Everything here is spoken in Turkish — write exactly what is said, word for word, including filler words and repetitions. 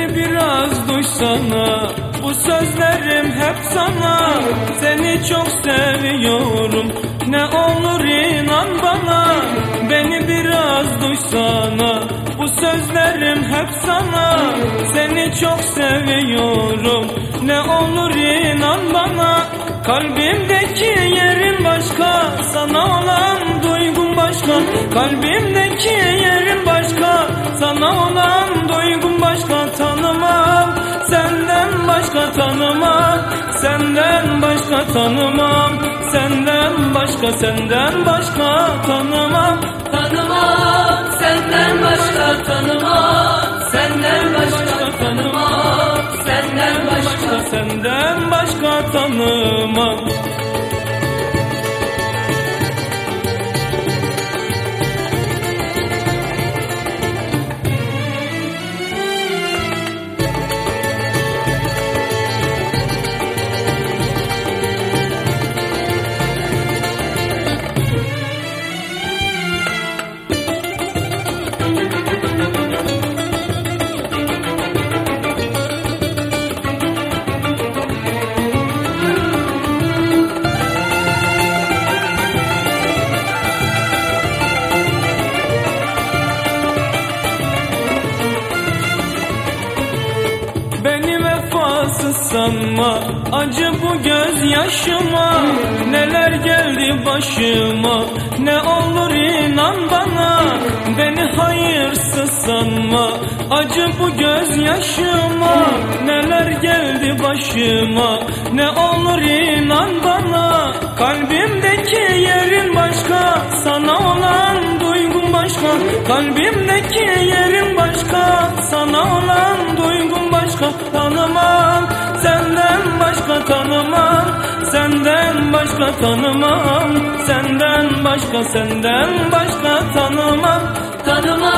Beni biraz duysana, bu sözlerim hep sana. Seni çok seviyorum, ne olur inan bana. Beni biraz duysana, bu sözlerim hep sana. Seni çok seviyorum, ne olur inan bana. Kalbimdeki yerin başka, sana olan duygum başka. Kalbimdeki yerin başka, sana olan duygum başka. Tanımam, senden başka tanımam. Senden başka tanımam. Senden başka, senden başka tanımam. Tanımam, senden başka tanımam. Senden başka tanımam. Senden başka, senden başka tanımam. Sanma, acı bu gözyaşıma. Neler geldi başıma, ne olur inan bana. Beni hayırsız sanma, acı bu gözyaşıma. Neler geldi başıma, ne olur inan bana. Kalbimdeki yerin başka, sana olan duygum başka. Kalbimdeki yerin başka, sana olan duygum başka. Tanımam, senden başka tanımam. Senden başka tanımam. Senden başka, senden başka tanımam. Tanımam.